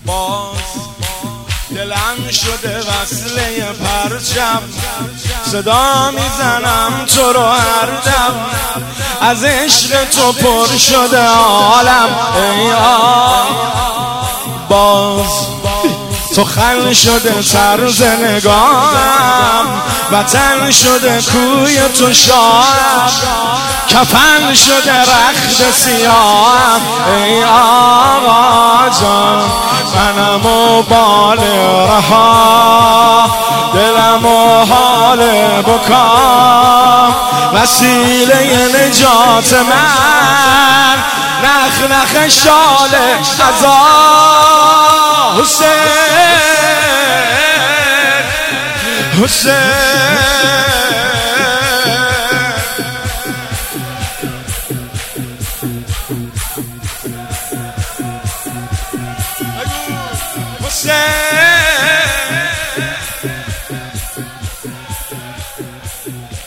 باز دلم شده وصله پرچم، صدا میزنم تو رو هر دم، از عشق تو پر شده عالم. ای باز تو خل شده طرز نگاهم، وطن شده کوی تو شاهم، کفن شده رخت سیاهم. ای آقا جان منم و بال رها، دلم و حال بکام، وسیله نجات من نخ نخ شال قضا. حسین حسین حسین